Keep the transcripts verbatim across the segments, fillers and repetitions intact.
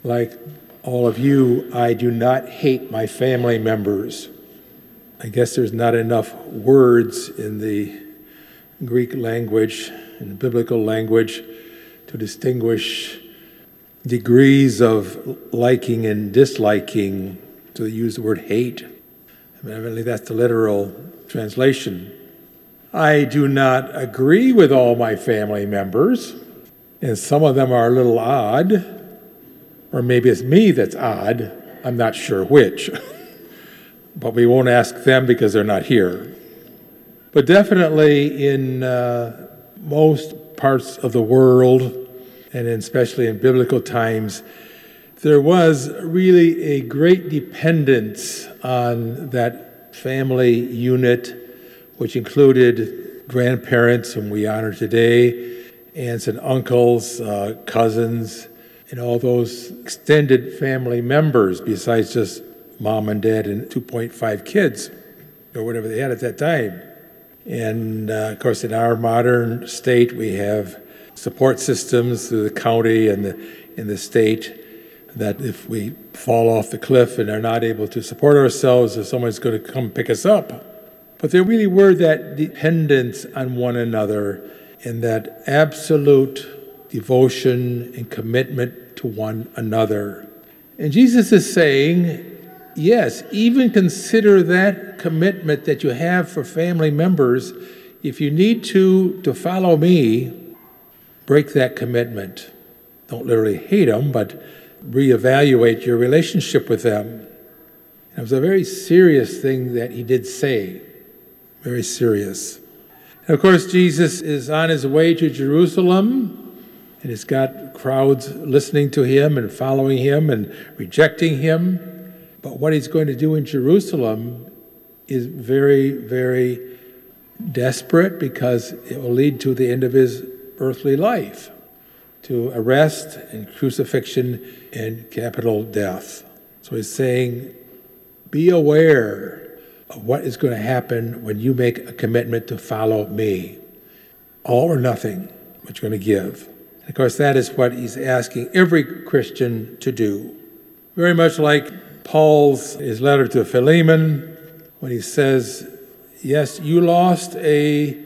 Like all of you, I do not hate my family members. I guess there's not enough words in the Greek language, in the biblical language, to distinguish degrees of liking and disliking, to use the word hate. Evidently, that's the literal translation. I do not agree with all my family members, and some of them are a little odd, or maybe it's me that's odd. I'm not sure which. But we won't ask them because they're not here. But definitely in uh, most parts of the world, and especially in biblical times, there was really a great dependence on that family unit, which included grandparents, whom we honor today, aunts and uncles, uh, cousins, and all those extended family members besides just mom and dad and two point five kids, or whatever they had at that time. And, uh, of course, in our modern state, we have support systems through the county and the, in the state that if we fall off the cliff and are not able to support ourselves, if someone's going to come pick us up. But there really were that dependence on one another and that absolute devotion and commitment to one another. And Jesus is saying, yes, even consider that commitment that you have for family members. If you need to, to follow me, break that commitment. Don't literally hate them, but reevaluate your relationship with them. It was a very serious thing that he did say. Very serious. And of course, Jesus is on his way to Jerusalem, and he's got crowds listening to him and following him and rejecting him. But what he's going to do in Jerusalem is very, very desperate because it will lead to the end of his earthly life, to arrest and crucifixion and capital death. So he's saying, be aware of what is going to happen when you make a commitment to follow me. All or nothing, what you're going to give. And of course, that is what he's asking every Christian to do. Very much like Paul's his letter to Philemon, when he says, yes, you lost a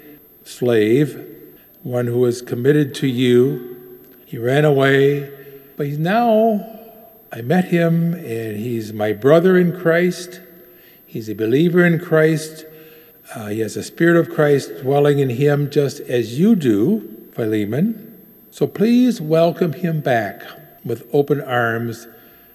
slave, one who was committed to you. He ran away, but he's now, I met him, and he's my brother in Christ. He's a believer in Christ. Uh, he has the Spirit of Christ dwelling in him just as you do, Philemon. So please welcome him back with open arms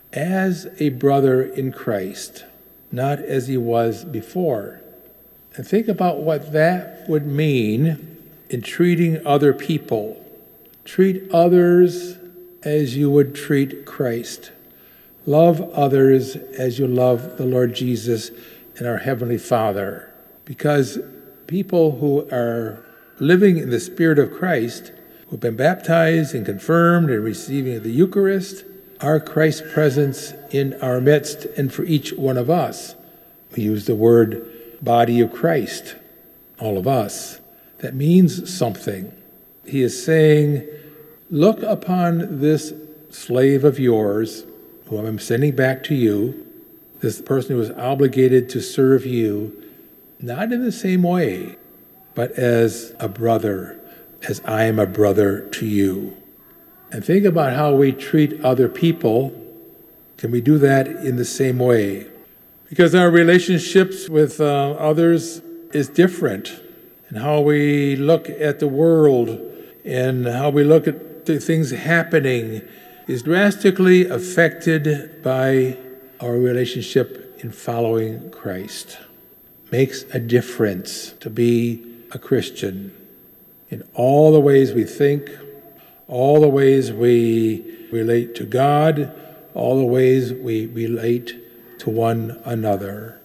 as a brother in Christ, not as he was before. And think about what that would mean in treating other people. Treat others as you would treat Christ. Love others as you love the Lord Jesus and our Heavenly Father. Because people who are living in the Spirit of Christ, who have been baptized and confirmed and receiving the Eucharist, are Christ's presence in our midst and for each one of us. We use the word body of Christ, all of us. That means something. He is saying, look upon this slave of yours, whom I'm sending back to you, this person who is obligated to serve you, not in the same way, but as a brother, as I am a brother to you. And think about how we treat other people. Can we do that in the same way? Because our relationships with uh, others is different. And how we look at the world and how we look at the things happening is drastically affected by our relationship in following Christ. Makes a difference to be a Christian in all the ways we think, all the ways we relate to God, all the ways we relate to one another.